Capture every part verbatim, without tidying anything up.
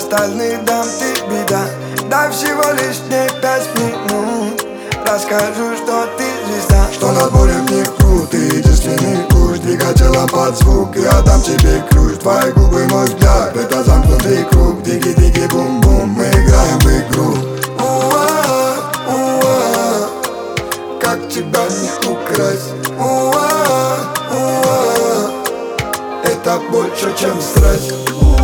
остальных дам, ты беда. Дай всего лишь мне пять минут, расскажу, что ты звезда. Что нас более в них крут, ты единственный ключ. Двигателя под звук, я дам тебе ключ. Твои губы, мой взгляд, это замкнутый круг. Диги-диги, бум-бум, мы играем в игру. Уа, уа, как тебя не украсть. Уа, уа, это больше, чем страсть.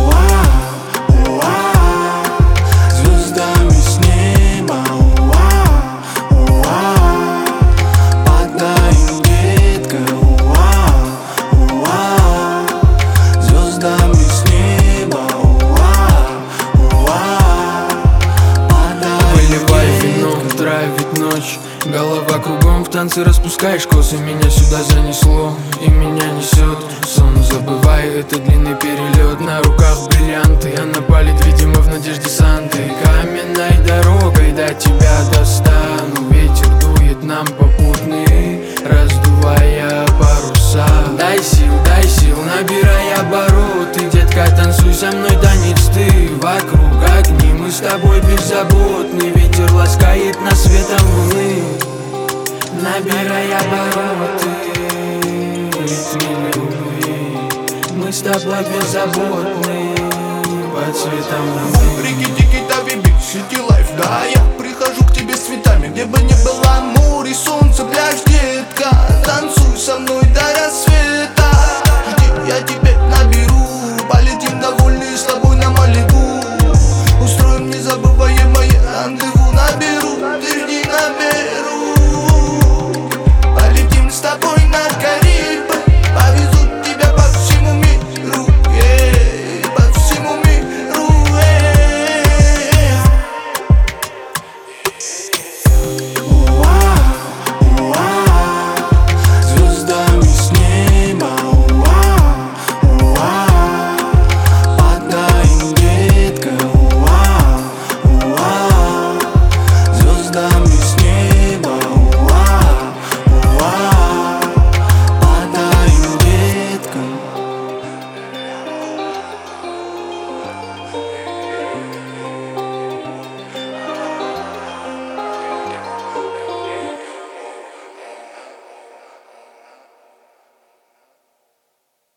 Ведь ночь, голова кругом, в танце распускаешь косы. Меня сюда занесло и меня несет. Сон забывай, это длинный перелет. На руках бриллианты, она палит, видимо, в надежде Санты. Каменной дорогой до тебя достану. Ветер дует нам попутный, раздувая паруса. Дай сил, дай сил, набирай обороты. Детка, танцуй со мной танец ты. Вокруг огни, мы с тобой беззаботны. Ветер ласкает нас светом луны, набирай обороты. Ритмы любви, мы с тобой беззаботны. Под светом луны. Рики-тики-тави-би, сити лайф, да, я прихожу к тебе с цветами. Где бы ни было море, солнце, пляж, детка. Танцуй со мной до рассвета. Жди, я тебя